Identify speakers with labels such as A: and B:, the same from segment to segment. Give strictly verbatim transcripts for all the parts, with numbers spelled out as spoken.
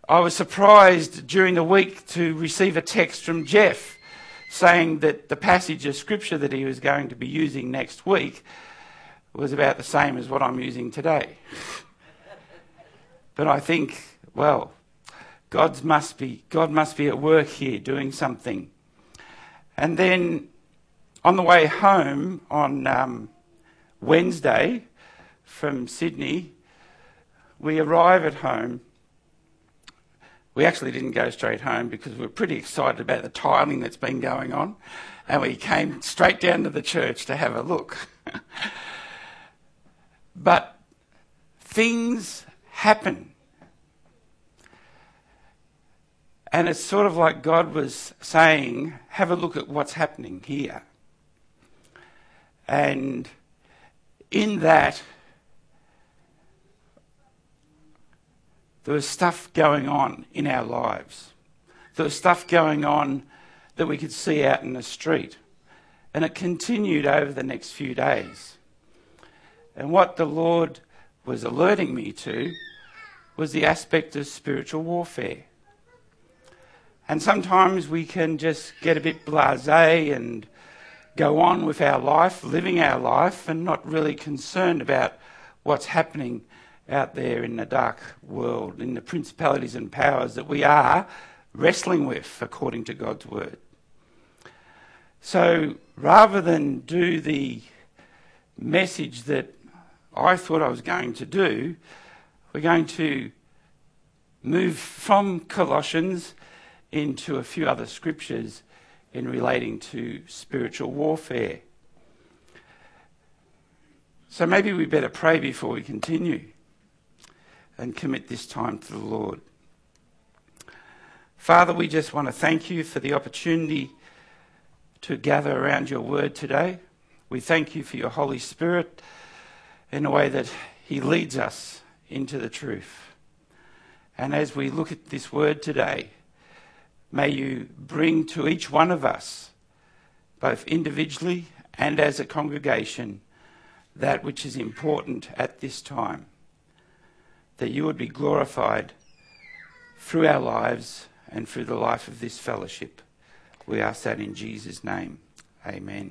A: I was surprised during the week to receive a text from Jeff saying that the passage of scripture that he was going to be using next week was about the same as what I'm using today. But I think, well, God's must be, God must be at work here doing something. And then on the way home on um, Wednesday from Sydney, we arrive at home. We actually didn't go straight home because we were pretty excited about the tiling that's been going on, and we came straight down to the church to have a look. But things happen. And it's sort of like God was saying, have a look at what's happening here. And in that, there was stuff going on in our lives. There was stuff going on that we could see out in the street. And it continued over the next few days. And what the Lord was alerting me to was the aspect of spiritual warfare. And sometimes we can just get a bit blasé and go on with our life, living our life, and not really concerned about what's happening out there in the dark world, in the principalities and powers that we are wrestling with according to God's word. So rather than do the message that I thought I was going to do, we're going to move from Colossians into a few other scriptures in relating to spiritual warfare. So maybe we better pray before we continue and commit this time to the Lord. Father, we just want to thank you for the opportunity to gather around your word today. We thank you for your Holy Spirit in a way that he leads us into the truth. And as we look at this word today, may you bring to each one of us, both individually and as a congregation, that which is important at this time. That you would be glorified through our lives and through the life of this fellowship. We ask that in Jesus' name. Amen.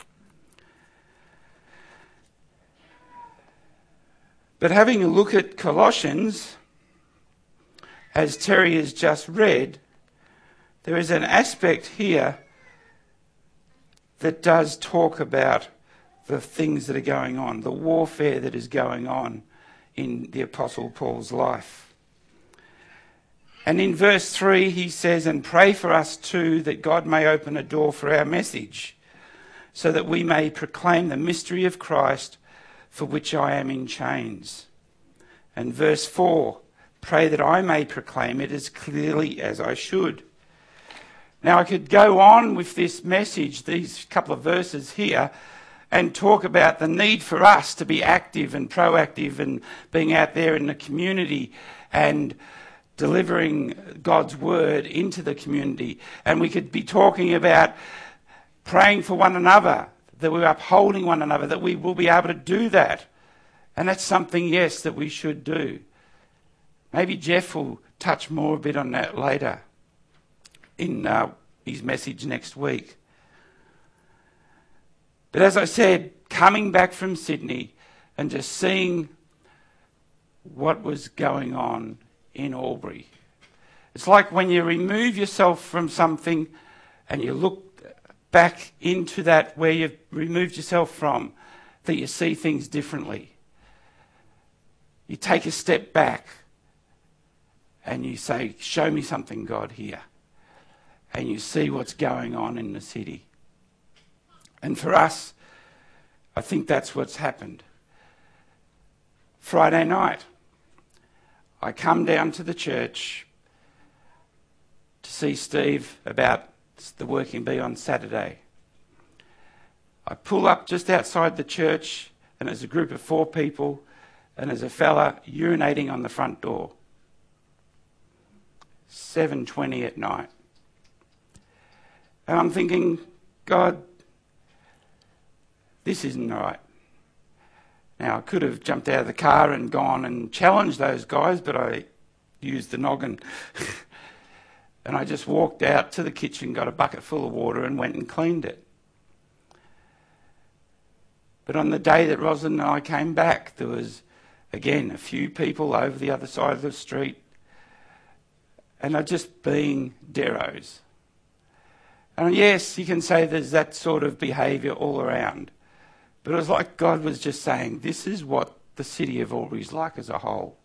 A: But having a look at Colossians, as Terry has just read, there is an aspect here that does talk about the things that are going on, the warfare that is going on in the Apostle Paul's life. And in verse three he says, and pray for us too that God may open a door for our message, so that we may proclaim the mystery of Christ, for which I am in chains. And verse four, pray that I may proclaim it as clearly as I should. Now I could go on with this message, these couple of verses here, and talk about the need for us to be active and proactive and being out there in the community and delivering God's word into the community. And we could be talking about praying for one another, that we're upholding one another, that we will be able to do that. And that's something, yes, that we should do. Maybe Jeff will touch more a bit on that later in uh, his message next week. But as I said, coming back from Sydney and just seeing what was going on in Albury. It's like when you remove yourself from something and you look back into that where you've removed yourself from, that you see things differently. You take a step back and you say, show me something, God, here. And you see what's going on in the city. And for us, I think that's what's happened. Friday night, I come down to the church to see Steve about the working bee on Saturday. I pull up just outside the church and there's a group of four people and there's a fella urinating on the front door. seven twenty at night. And I'm thinking, God, this isn't right. Now, I could have jumped out of the car and gone and challenged those guys, but I use the noggin. And I just walked out to the kitchen, got a bucket full of water and went and cleaned it. But on the day that Rosalind and I came back, there was, again, a few people over the other side of the street, and are just being deros. And yes, you can say there's that sort of behaviour all around. But it was like God was just saying, this is what the city of Albury is like as a whole.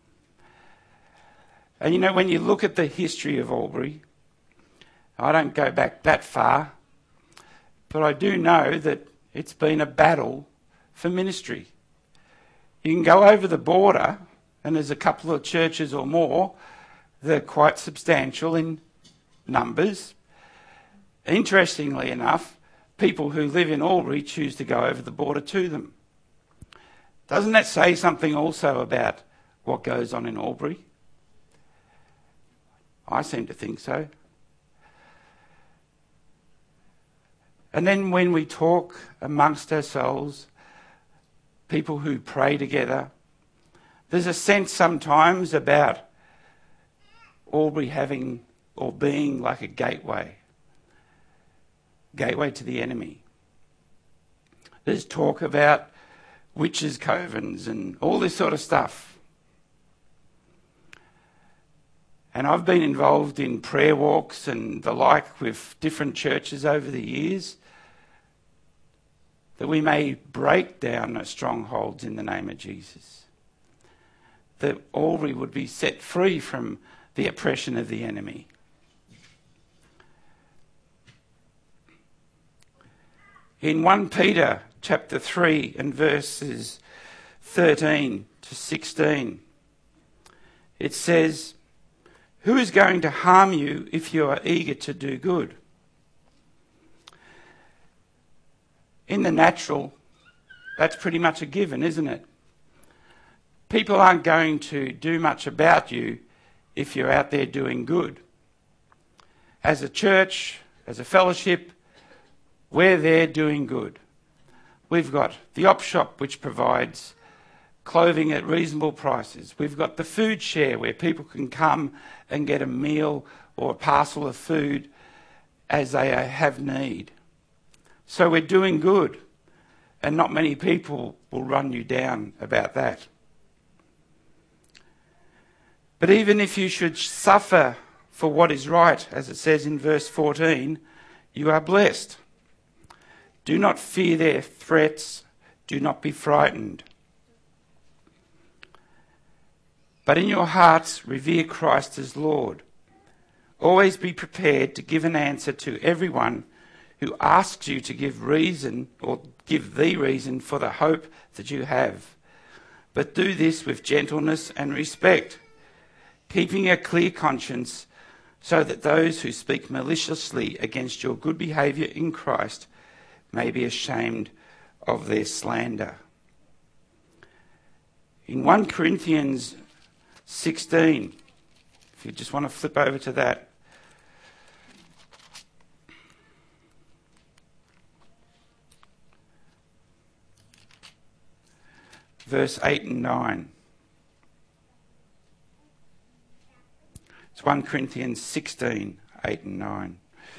A: And you know, when you look at the history of Albury, I don't go back that far, but I do know that it's been a battle for ministry. You can go over the border, and there's a couple of churches or more that are quite substantial in numbers. Interestingly enough, people who live in Albury choose to go over the border to them. Doesn't that say something also about what goes on in Albury? I seem to think so. And then when we talk amongst ourselves, people who pray together, there's a sense sometimes about Albury having or being like a gateway, gateway to the enemy. There's talk about witches' covens and all this sort of stuff. And I've been involved in prayer walks and the like with different churches over the years, that we may break down those strongholds in the name of Jesus. That Albury would be set free from the oppression of the enemy. In First Peter chapter three and verses thirteen to sixteen, it says, "Who is going to harm you if you are eager to do good?" In the natural, that's pretty much a given, isn't it? People aren't going to do much about you if you're out there doing good. As a church, as a fellowship, we're there doing good. We've got the op shop, which provides clothing at reasonable prices. We've got the food share, where people can come and get a meal or a parcel of food as they have need. So we're doing good, and not many people will run you down about that. But even if you should suffer for what is right, as it says in verse fourteen, you are blessed. Do not fear their threats. Do not be frightened. But in your hearts, revere Christ as Lord. Always be prepared to give an answer to everyone who asks you to give reason or give the reason for the hope that you have. But do this with gentleness and respect, keeping a clear conscience, so that those who speak maliciously against your good behaviour in Christ may be ashamed of their slander. In First Corinthians sixteen, if you just want to flip over to that, verse eight and nine. It's First Corinthians sixteen, eight and nine.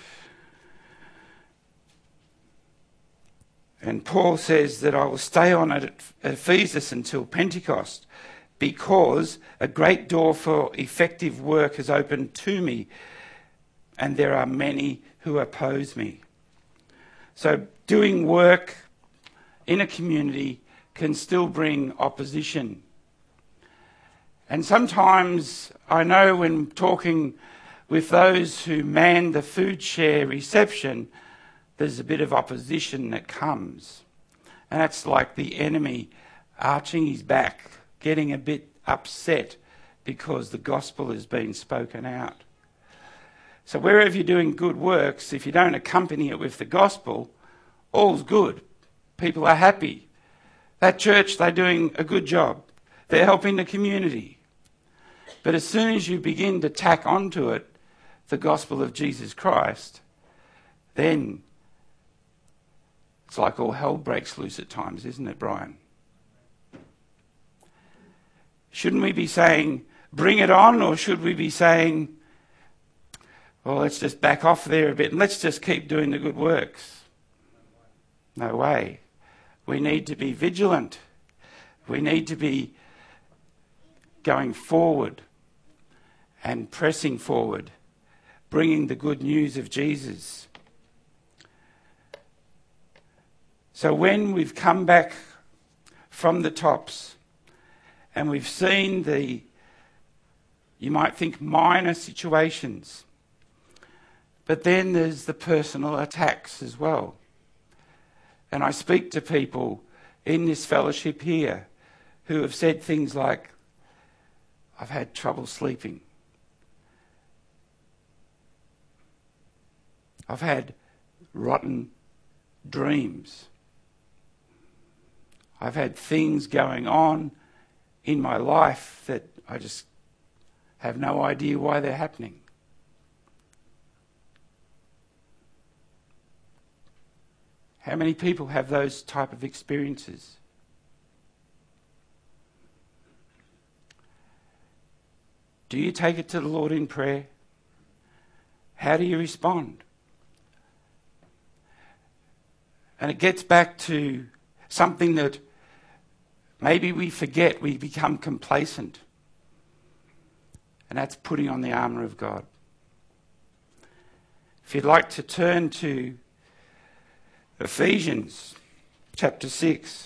A: And Paul says that I will stay on at Ephesus until Pentecost, because a great door for effective work has opened to me, and there are many who oppose me. So doing work in a community can still bring opposition. And sometimes I know when talking with those who man the food share reception, there's a bit of opposition that comes. And that's like the enemy arching his back, getting a bit upset because the gospel has been spoken out. So wherever you're doing good works, if you don't accompany it with the gospel, all's good. People are happy. That church, they're doing a good job. They're helping the community. But as soon as you begin to tack onto it the gospel of Jesus Christ, then it's like all hell breaks loose at times, isn't it, Brian? Shouldn't we be saying, bring it on, or should we be saying, well, let's just back off there a bit and let's just keep doing the good works? No way. We need to be vigilant. We need to be going forward and pressing forward, bringing the good news of Jesus. So when we've come back from the tops and we've seen the, you might think, minor situations, but then there's the personal attacks as well. And I speak to people in this fellowship here who have said things like, I've had trouble sleeping. I've had rotten dreams. I've had things going on in my life that I just have no idea why they're happening. How many people have those type of experiences? Do you take it to the Lord in prayer? How do you respond? And it gets back to something that maybe we forget, we become complacent. And that's putting on the armour of God. If you'd like to turn to Ephesians chapter six.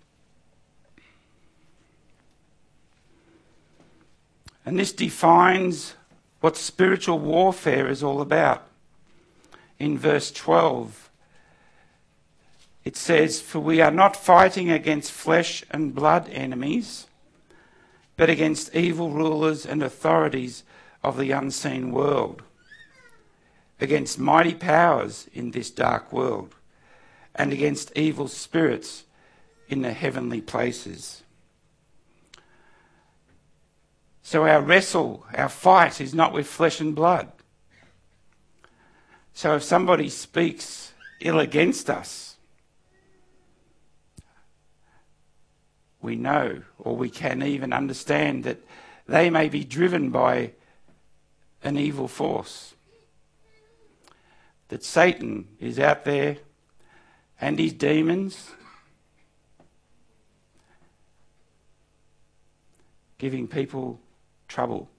A: And this defines what spiritual warfare is all about. In verse twelve, it says, "For we are not fighting against flesh and blood enemies, but against evil rulers and authorities of the unseen world, against mighty powers in this dark world, and against evil spirits in the heavenly places." So our wrestle, our fight is not with flesh and blood. So if somebody speaks ill against us, we know, or we can even understand, that they may be driven by an evil force. That Satan is out there and his demons giving people trouble.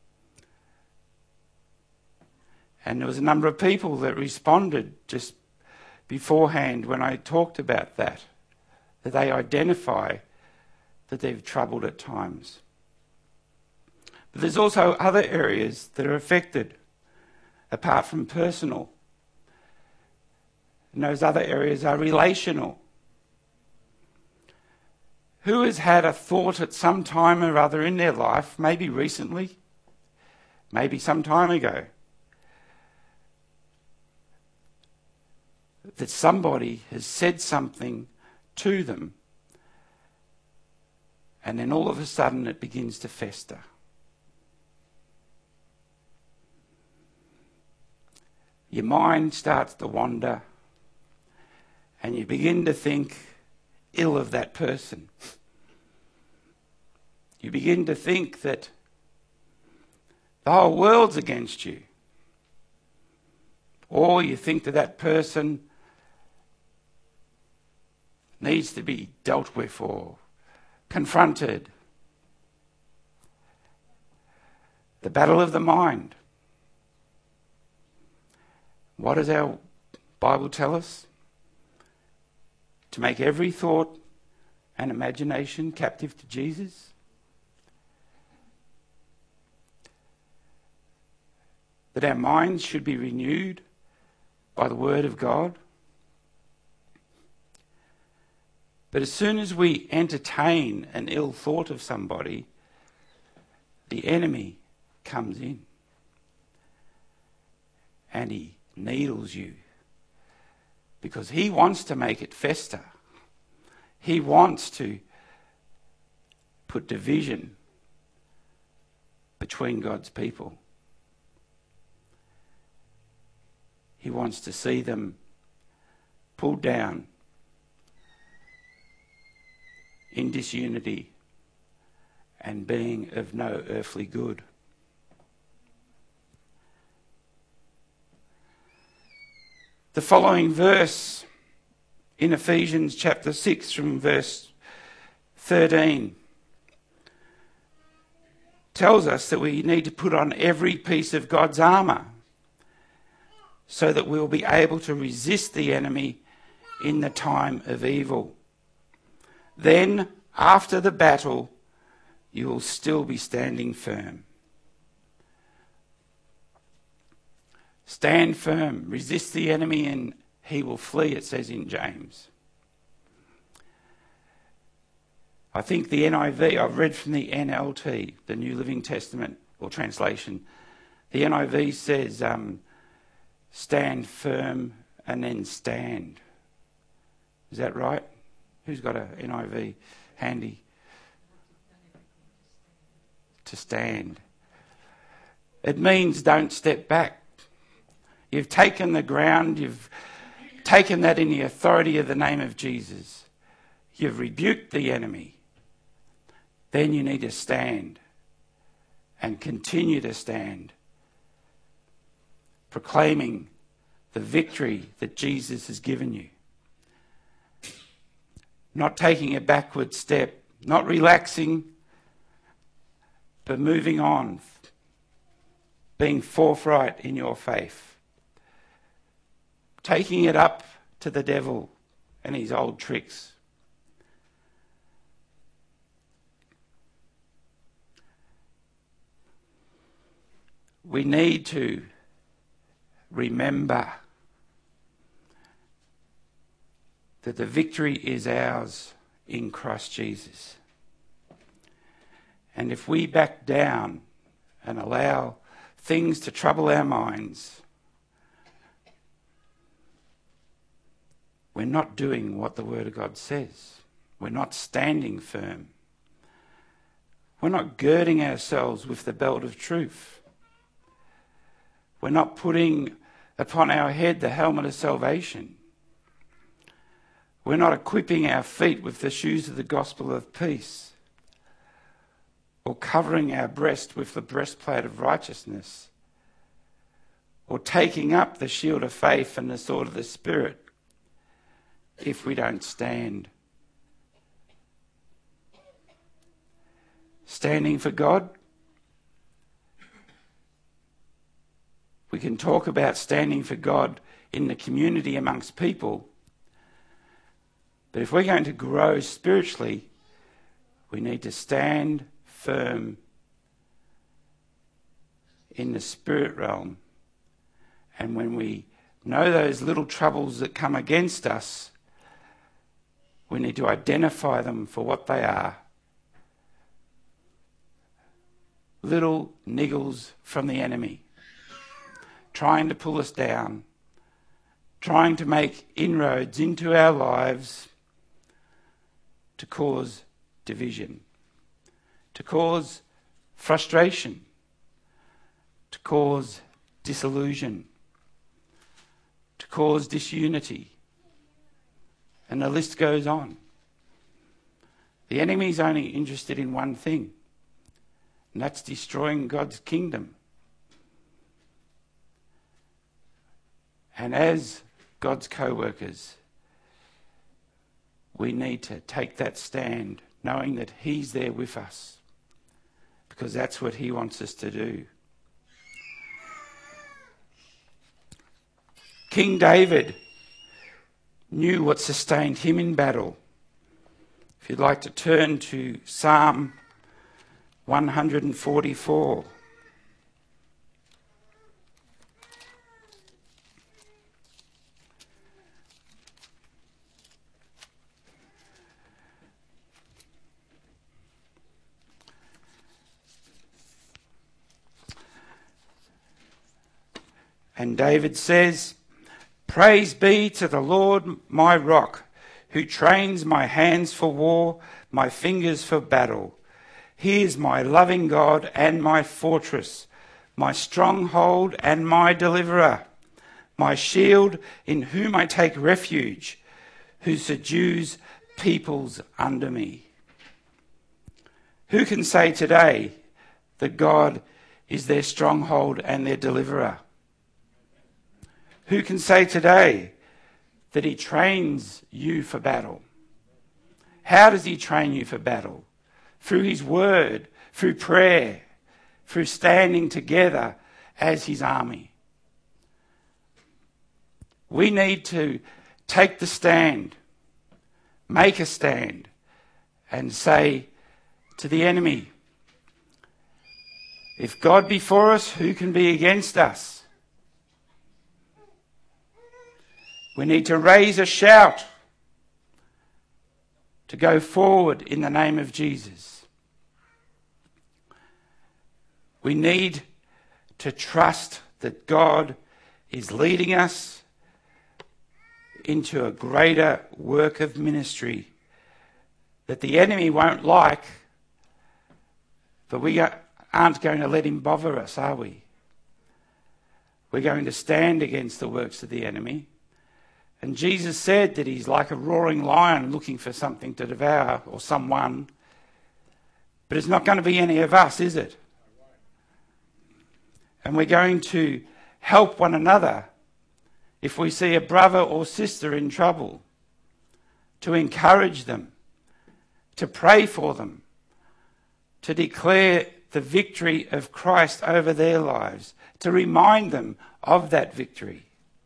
A: And there was a number of people that responded just beforehand when I talked about that, that they identify that they've troubled at times. But there's also other areas that are affected, apart from personal. And those other areas are relational. Who has had a thought at some time or other in their life, maybe recently, maybe some time ago, that somebody has said something to them, and then all of a sudden it begins to fester? Your mind starts to wander, and you begin to think ill of that person. You begin to think that the whole world's against you. Or you think that that person needs to be dealt with or confronted. The battle of the mind. What does our Bible tell us? To make every thought and imagination captive to Jesus. That our minds should be renewed by the Word of God. But as soon as we entertain an ill thought of somebody, the enemy comes in and he needles you, because he wants to make it fester. He wants to put division between God's people. He wants to see them pulled down in disunity and being of no earthly good. The following verse in Ephesians chapter six from verse thirteen tells us that we need to put on every piece of God's armour so that we'll be able to resist the enemy in the time of evil. Then, after the battle, you will still be standing firm. Stand firm, resist the enemy and he will flee, it says in James. I think the N I V, I've read from the N L T, the New Living Testament or translation. The N I V says, um, stand firm and then stand. Is that right? Who's got an N I V handy? To stand. It means don't step back. You've taken the ground, you've taken that in the authority of the name of Jesus. You've rebuked the enemy. Then you need to stand and continue to stand, proclaiming the victory that Jesus has given you. Not taking a backward step, not relaxing, but moving on, being forthright in your faith. Taking it up to the devil and his old tricks. We need to remember that the victory is ours in Christ Jesus. And if we back down and allow things to trouble our minds, we're not doing what the Word of God says. We're not standing firm. We're not girding ourselves with the belt of truth. We're not putting upon our head the helmet of salvation. We're not equipping our feet with the shoes of the gospel of peace, or covering our breast with the breastplate of righteousness, or taking up the shield of faith and the sword of the Spirit if we don't stand. Standing for God. We can talk about standing for God in the community amongst people, but if we're going to grow spiritually, we need to stand firm in the spirit realm. And when we know those little troubles that come against us, we need to identify them for what they are. Little niggles from the enemy, trying to pull us down, trying to make inroads into our lives to cause division, to cause frustration, to cause disillusion, to cause disunity. And the list goes on. The enemy's only interested in one thing, and that's destroying God's kingdom. And as God's co-workers, we need to take that stand, knowing that He's there with us, because that's what He wants us to do. King David knew what sustained him in battle. If you'd like to turn to Psalm one forty-four. And David says, "Praise be to the Lord my rock, who trains my hands for war, my fingers for battle. He is my loving God and my fortress, my stronghold and my deliverer, my shield in whom I take refuge, who subdues peoples under me." Who can say today that God is their stronghold and their deliverer? Who can say today that he trains you for battle? How does he train you for battle? Through his word, through prayer, through standing together as his army. We need to take the stand, make a stand, and say to the enemy, if God be for us, who can be against us? We need to raise a shout to go forward in the name of Jesus. We need to trust that God is leading us into a greater work of ministry that the enemy won't like, but we aren't going to let him bother us, are we? We're going to stand against the works of the enemy. And Jesus said that he's like a roaring lion looking for something to devour or someone. But it's not going to be any of us, is it? And we're going to help one another if we see a brother or sister in trouble, to encourage them, to pray for them, to declare the victory of Christ over their lives, to remind them of that victory.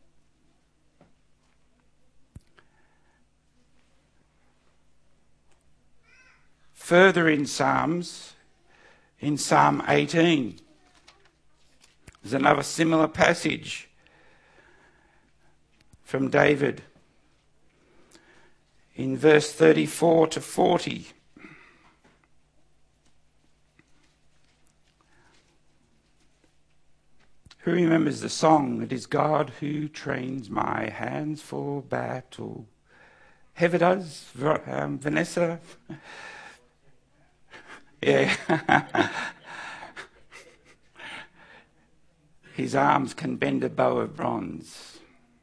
A: Further in Psalms, in Psalm eighteen, there's another similar passage from David in verse thirty-four to forty. Who remembers the song, "It is God who trains my hands for battle"? Heather does? Um, Vanessa? Yeah. His arms can bend a bow of bronze.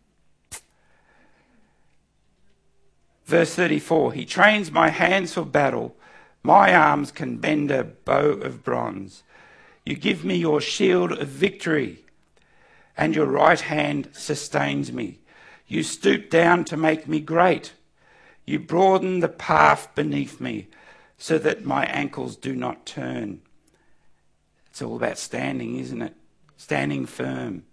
A: Verse thirty-four, he trains my hands for battle. My arms can bend a bow of bronze. You give me your shield of victory, and your right hand sustains me. You stoop down to make me great. You broaden the path beneath me so that my ankles do not turn. It's all about standing, isn't it? Standing firm.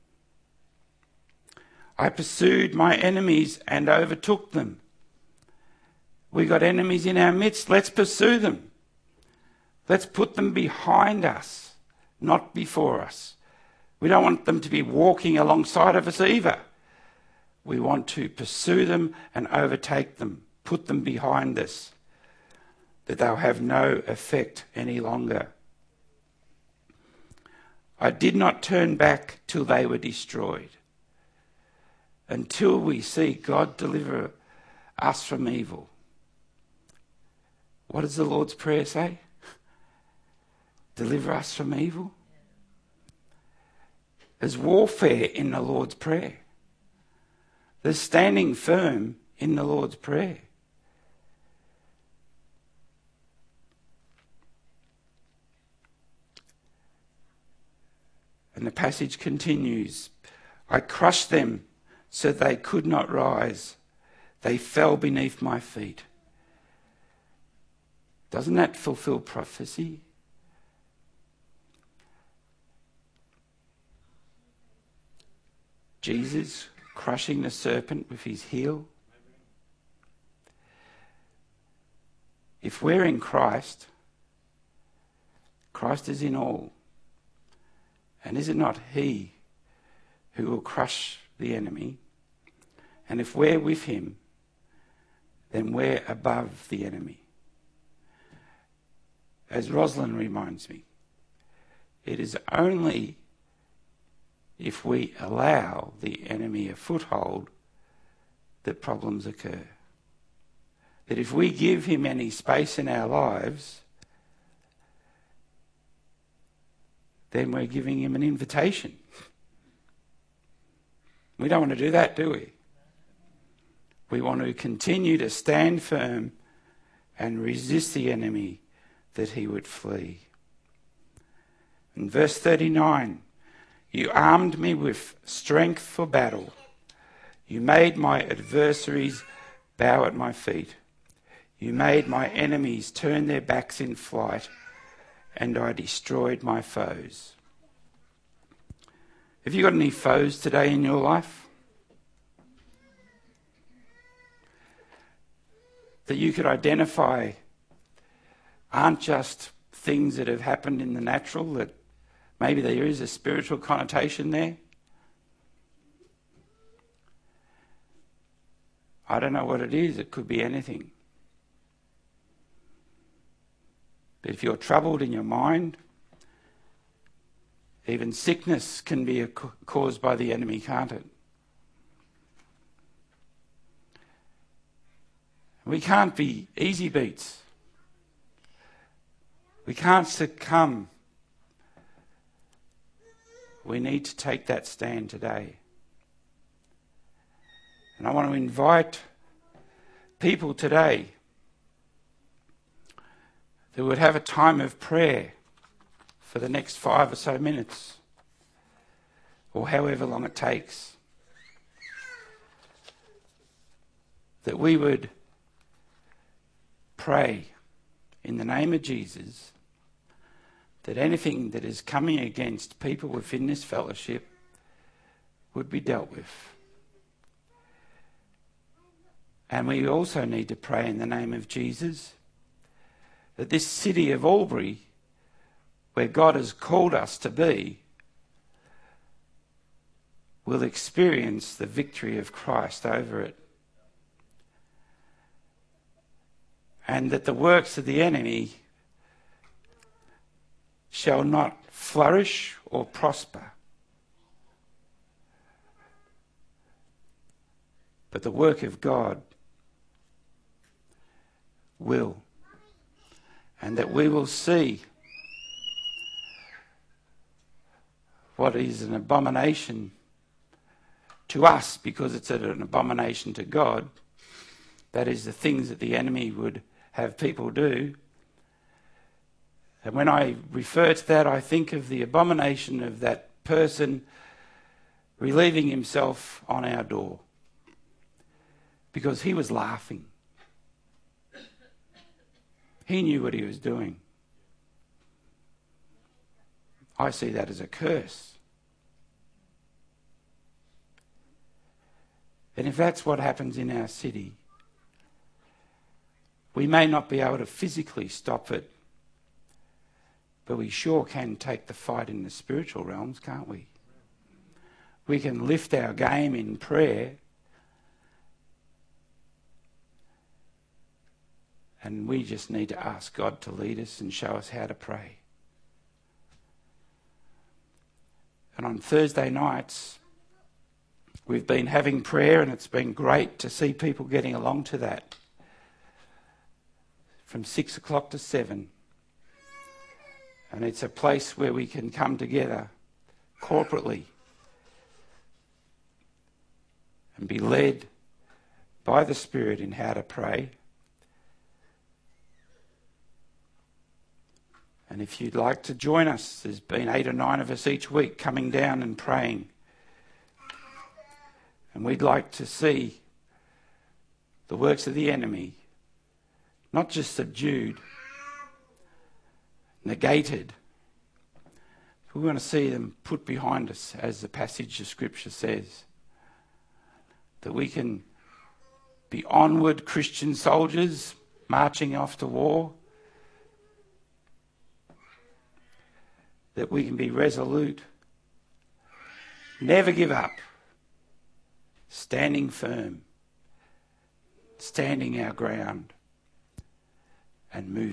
A: I pursued my enemies and overtook them. We got enemies in our midst. Let's pursue them. Let's put them behind us, not before us. We don't want them to be walking alongside of us either. We want to pursue them and overtake them, put them behind us, that they'll have no effect any longer. I did not turn back till they were destroyed. Until we see God deliver us from evil. What does the Lord's Prayer say? Deliver us from evil. There's warfare in the Lord's Prayer. There's standing firm in the Lord's Prayer. And the passage continues. I crushed them so they could not rise. They fell beneath my feet. Doesn't that fulfill prophecy? Jesus crushing the serpent with his heel. If we're in Christ, Christ is in all. And is it not he who will crush the enemy? And if we're with him, then we're above the enemy. As Rosalind reminds me, it is only if we allow the enemy a foothold that problems occur. That if we give him any space in our lives, then we're giving him an invitation. We don't want to do that, do we? We want to continue to stand firm and resist the enemy that he would flee. In verse thirty-nine, you armed me with strength for battle. You made my adversaries bow at my feet. You made my enemies turn their backs in flight, and I destroyed my foes. Have you got any foes today in your life that you could identify aren't just things that have happened in the natural, that maybe there is a spiritual connotation there? I don't know what it is. It could be anything. But if you're troubled in your mind, even sickness can be a, caused by the enemy, can't it? We can't be easy beats. We can't succumb. We need to take that stand today. And I want to invite people today that would have a time of prayer for the next five or so minutes, or however long it takes, that we would pray in the name of Jesus that anything that is coming against people within this fellowship would be dealt with. And we also need to pray in the name of Jesus that this city of Albury, where God has called us to be, will experience the victory of Christ over it. And that the works of the enemy shall not flourish or prosper, but the work of God will. And that we will see what is an abomination to us because it's an abomination to God. That is the things that the enemy would have people do. And when I refer to that, I think of the abomination of that person relieving himself on our door because he was laughing. He knew what he was doing. I see that as a curse. And if that's what happens in our city, we may not be able to physically stop it, but we sure can take the fight in the spiritual realms, can't we? We can lift our game in prayer, and we just need to ask God to lead us and show us how to pray. And on Thursday nights, we've been having prayer, and it's been great to see people getting along to that. From six o'clock to seven. And it's a place where we can come together corporately and be led by the Spirit in how to pray. And if you'd like to join us, there's been eight or nine of us each week coming down and praying. And we'd like to see the works of the enemy not just subdued, negated. We want to see them put behind us, as the passage of Scripture says. That we can be onward Christian soldiers marching off to war. That we can be resolute. Never give up. Standing firm. Standing our ground. And moving.